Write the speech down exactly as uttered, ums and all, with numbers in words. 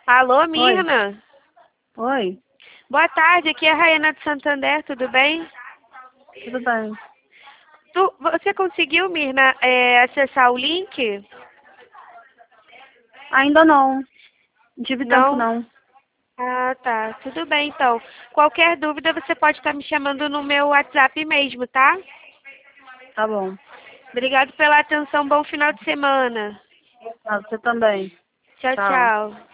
Alô, Oi. Mirna? Oi, Boa tarde, aqui é a Raiana de Santander, tudo bem? tudo bem? Tu, você conseguiu, Mirna, é, acessar o link? Ainda não. Não tive tempo Não? não. Ah, tá. Tudo bem, então. Qualquer dúvida, você pode estar me chamando no meu WhatsApp mesmo, tá? Tá bom. Obrigado pela atenção, bom final de semana. Ah, você também. Tchau, Tchau. tchau.